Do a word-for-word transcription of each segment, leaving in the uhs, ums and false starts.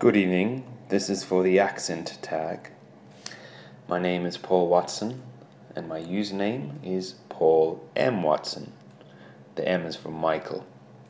Good evening, this is for the accent tag. My name is Paul Watson, and my username is Paul M. Watson. The M is from Michael.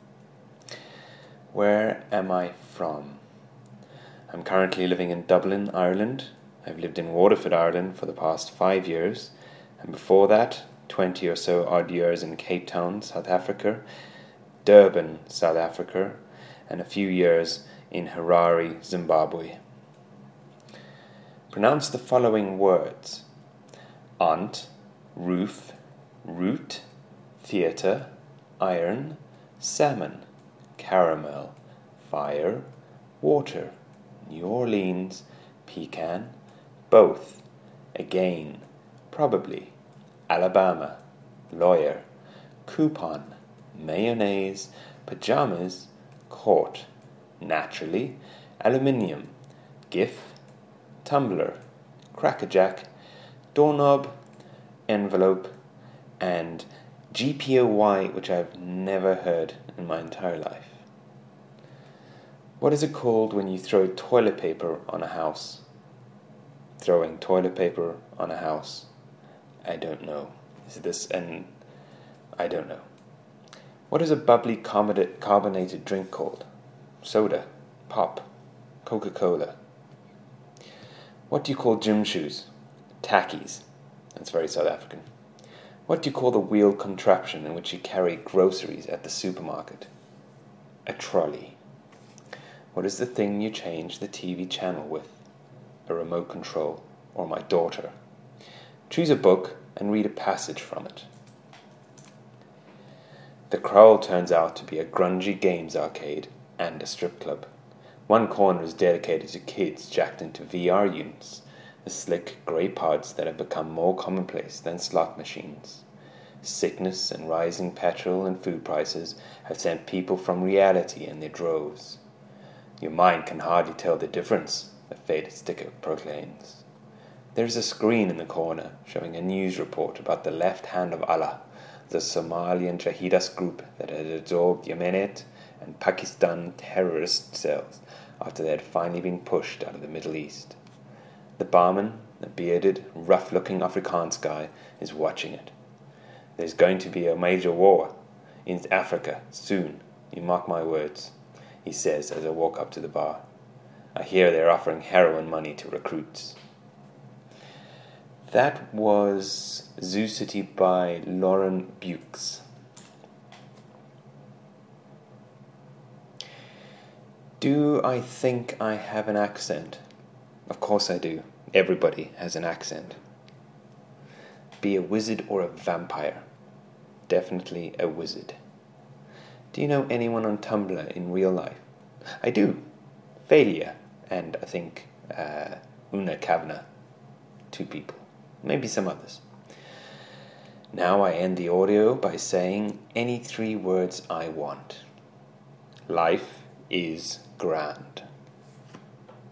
Where am I from? I'm currently living in Dublin, Ireland. I've lived in Waterford, Ireland for the past five years, and before that, twenty or so odd years in Cape Town, South Africa, Durban, South Africa, and a few years in Harare, Zimbabwe. Pronounce the following words: aunt, roof, root, theatre, iron, salmon, caramel, fire, water, New Orleans, pecan, both, again, probably, Alabama, lawyer, coupon, mayonnaise, pajamas, court, naturally, aluminium, gif, tumbler, crackerjack, doorknob, envelope, and G P O Y, which I've never heard in my entire life. What is it called when you throw toilet paper on a house? Throwing toilet paper on a house. I don't know. Is this an... I don't know. What is a bubbly carbonated drink called? Soda, pop, Coca-Cola. What do you call gym shoes? Tackies. That's very South African. What do you call the wheeled contraption in which you carry groceries at the supermarket? A trolley. What is the thing you change the T V channel with? A remote control, or my daughter. Choose a book and read a passage from it. The Kraal turns out to be a grungy games arcade and a strip club. One corner is dedicated to kids jacked into V R units, the slick grey pods that have become more commonplace than slot machines. Sickness and rising petrol and food prices have sent people from reality in their droves. Your mind can hardly tell the difference, the faded sticker proclaims. There is a screen in the corner showing a news report about the left hand of Allah, the Somalian Jahidas group that had absorbed Yemenite and Pakistan terrorist cells after they had finally been pushed out of the Middle East. The barman, a bearded, rough-looking Afrikaans guy, is watching it. There's going to be a major war in Africa soon, you mark my words, he says as I walk up to the bar. I hear they're offering heroin money to recruits. That was Zoo City by Lauren Bukes. Do I think I have an accent? Of course I do. Everybody has an accent. Be a wizard or a vampire? Definitely a wizard. Do you know anyone on Tumblr in real life? I do. Failure and I think uh, Una Kavanagh. Two people. Maybe some others. Now I end the audio by saying any three words I want. Life is grand.